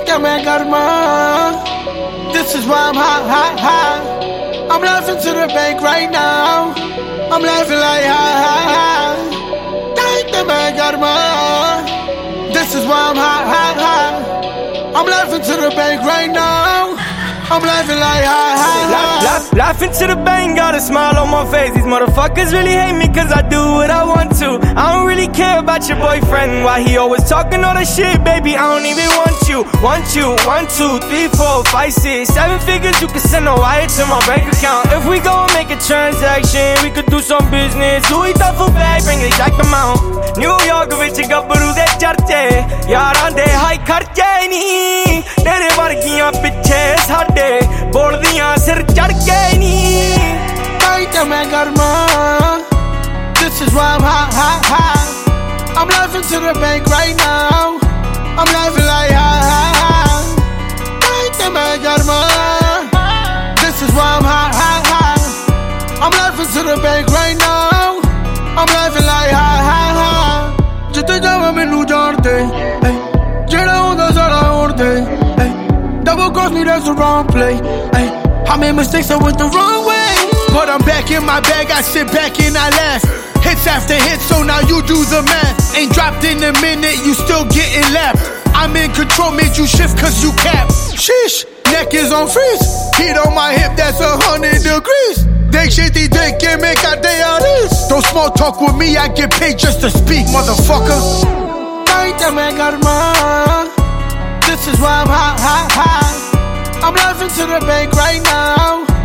This is why I'm high. I'm laughing to the bank right now. I'm laughing like ha. This is why I'm high. I'm laughing to the bank right now. I'm laughing like ha. Laughing to the bank, got a smile on my face. These motherfuckers really hate me cause I do what I want to. I don't really care about your boyfriend, why he always talking all that shit, baby, I don't even want you. 1, 2, 3, 4, 5, 6, 7 figures, you can send a wire to my bank account. If we go and make a transaction, we could do some business. Louis duffel bag, bring the exact amount. New York ਵਿੱਚ ਗੱਭਰੂ ਦੇ ਚਰਚੇ, ਯਾਰਾਂ ਦੇ high ਖਰਚੇ ਨਹੀਂ, ਤੇਰੇ ਵਰਗੀਆਂ ਪਿੱਛੇ ਸਾਡੇ ਬੋਲਦੀਆਂ ਸਿਰ ਚੜ ਕੇ ਨਹੀਂ। This is why I'm high. I'm laughing to the bank right now. I'm laughing like ha. This is why I'm high. I'm laughing to the bank right now. I'm laughing like ha. ਜਿੱਥੇ ਜਾਵਾਂ ਮੈਨੂੰ ਜਾਣਦੇ, ਜਿਹੜਾ ਹੁੰਦਾ ਸਾਰਾ ਉੜਦੇ, double cross me, that's the wrong play. I made mistakes, I went the wrong way. But I'm back in my bag, I sit back and I laugh. Hits after hits, so now you do the math. Ain't dropped in a minute, you still getting lapped. I'm in control, made you shift cause you cap. Sheesh, neck is on freeze. Heat on my hip, that's 100 degrees. Take shit, take it, make a day out this. Don't small talk with me, I get paid just to speak, motherfucker. This is why I'm high. I'm laughing to the bank right now.